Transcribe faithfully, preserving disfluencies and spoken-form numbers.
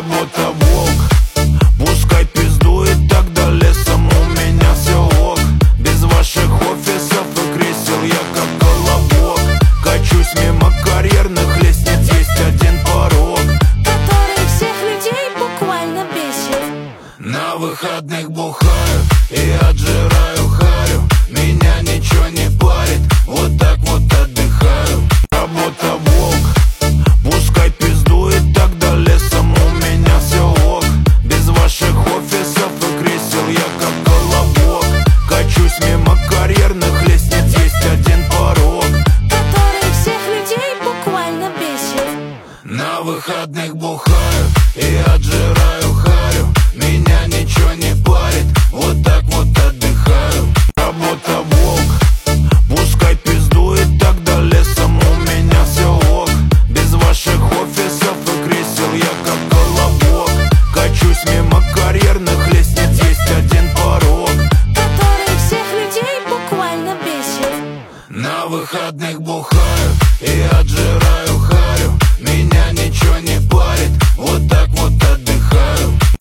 Работа волк, пускай пиздует, тогда лесом у меня все ок. Без ваших офисов и кресел я как колобок. Качусь мимо карьерных лестниц, есть один порог, который всех людей буквально бесит. на выходных бухаю и отжираю харю. Меня ничего не парит, вот так вот отдыхаю. Работа волк, пускай пиздует, тогда лесом у меня все ок. Без ваших офисов и кресел я как колобок. Качусь мимо карьерных лестниц, есть один порог, который всех людей буквально бесит. на выходных бухаю и отжираю харю. Меня ничего не парит, вот так вот отдыхаю. Работа волк, пускай пиздует, тогда лесом у меня все ок. Без ваших офисов и кресел я как колобок. Качусь мимо карьерных лестниц, есть один порог, который всех людей буквально бесит. на выходных бухаю и отжираю харю.